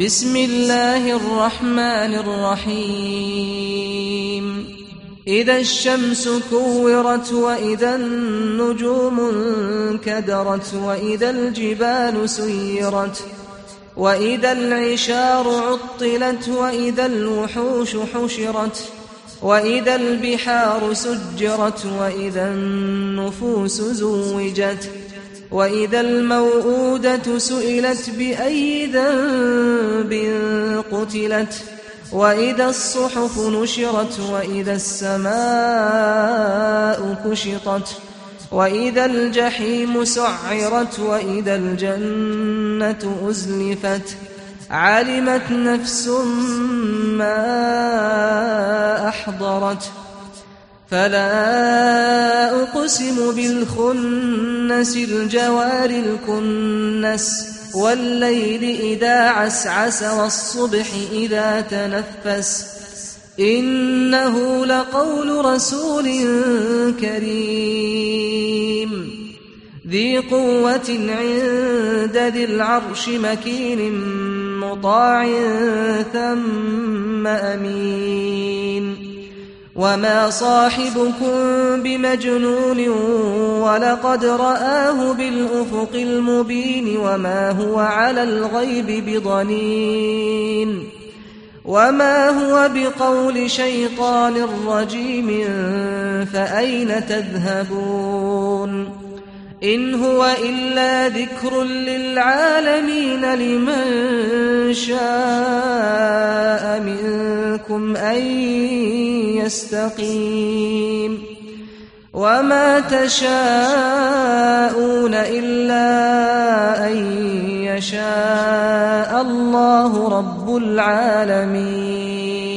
بسم الله الرحمن الرحيم إذا الشمس كورت وإذا النجوم انكدرت وإذا الجبال سيرت وإذا العشار عطلت وإذا الوحوش حشرت وإذا البحار سجرت وإذا النفوس زوجت وإذا الموءودة سئلت بأي ذنب قتلت وإذا الصحف نشرت وإذا السماء كشطت وإذا الجحيم سعرت وإذا الجنة أزلفت علمت نفس ما أحضرت فلا أقسم بالخنس الجوار الكنس والليل إذا عسعس والصبح إذا تنفس إنه لقول رسول كريم ذي قوة عند ذي العرش مكين مطاع ثم أمين وما صاحبكم بمجنون ولقد رآه بالأفق المبين وما هو على الغيب بضنين وما هو بقول شيطان رجيم فأين تذهبون إن هو إلا ذكر للعالمين لمن شاء منكم أن يستقيم وما تشاءون إلا أن يشاء الله رب العالمين.